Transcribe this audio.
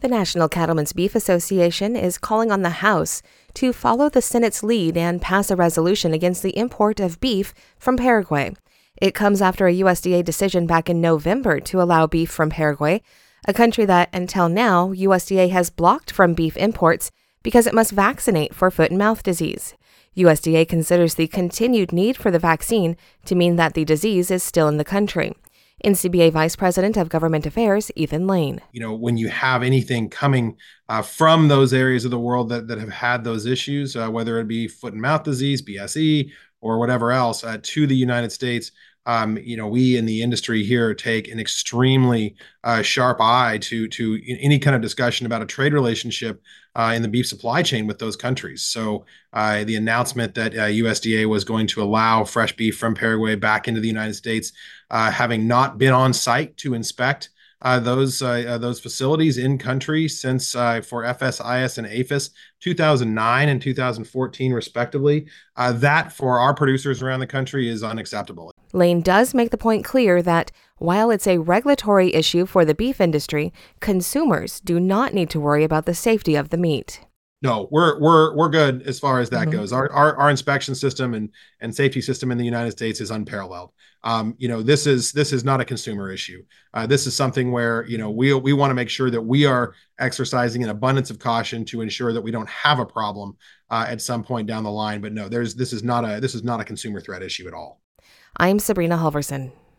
The National Cattlemen's Beef Association is calling on the House to follow the Senate's lead and pass a resolution against the import of beef from Paraguay. It comes after a USDA decision back in November to allow beef from Paraguay, a country that, until now, USDA has blocked from beef imports because it must vaccinate for foot and mouth disease. USDA considers the continued need for the vaccine to mean that the disease is still in the country. NCBA Vice President of Government Affairs, Ethan Lane. When you have anything coming from those areas of the world that have had those issues, whether it be foot and mouth disease, BSE, or whatever else, to the United States, we in the industry here take an extremely sharp eye to any kind of discussion about a trade relationship in the beef supply chain with those countries. So the announcement that USDA was going to allow fresh beef from Paraguay back into the United States, having not been on site to inspect those facilities in country since for FSIS and APHIS 2009 and 2014 respectively, that for our producers around the country is unacceptable. Lane does make the point clear that while it's a regulatory issue for the beef industry, consumers do not need to worry about the safety of the meat. No, we're good as far as that goes. Our inspection system and safety system in the United States is unparalleled. This is not a consumer issue. This is something where we want to make sure that we are exercising an abundance of caution to ensure that we don't have a problem at some point down the line. But no, this is not a consumer threat issue at all. I'm Sabrina Halverson.